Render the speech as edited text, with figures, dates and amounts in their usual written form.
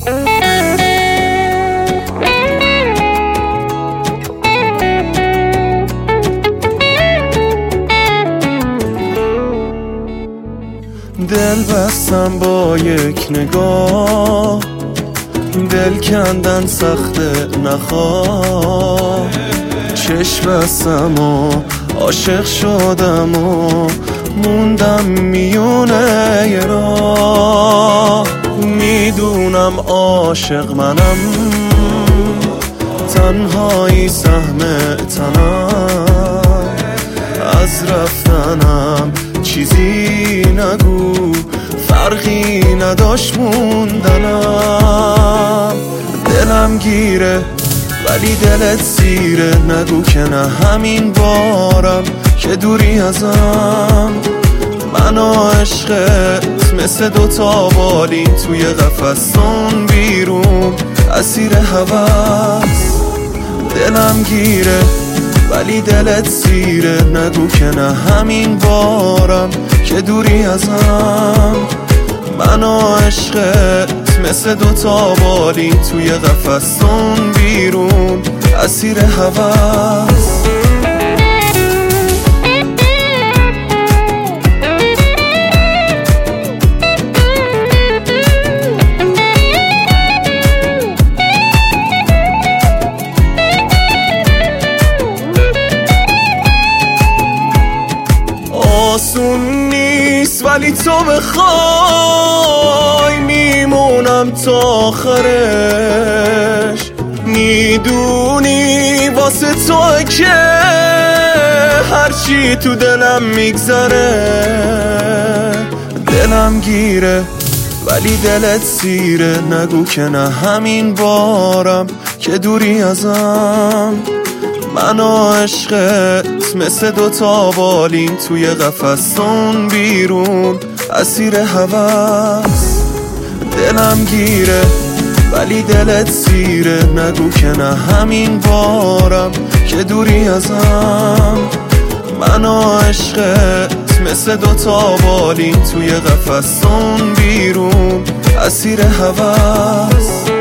دل بستم با یک نگاه، دل کندن سخته نخواه. چشم بستم و عاشق شدم و موندم میونه ی راه. میدونم عاشق منم، تنهایی سهم تنم. از رفتنم چیزی نگو، فرقی نداشت موندنم. دلم گیره ولی دلت سیره، نگو که نه همین بارم که دوری ازم. من و عشقت مثل دوتا بالین توی قفسون بیرون اسیر هوس. دلم گیره ولی دلت سیره، نگو که نه همین بارم که دوری ازم. من و عشقت مثل دوتا بالین توی قفسون بیرون اسیر هوس. آسون نیست ولی تو بخوای میمونم تا آخرش. میدونی واسه تو که هرچی تو دلم میگذره. دلم گیره ولی دلت سیره، نگو که نه همین بارم که دوری ازم. من و عشقت مثل دوتا بالین توی قفسون بیرون اسیر هوس. دلم گیره ولی دلت سیره، نگو که نه همین بارم که دوری ازم. من و عشقت مثل دوتا بالین توی قفسون بیرون اسیر هوس.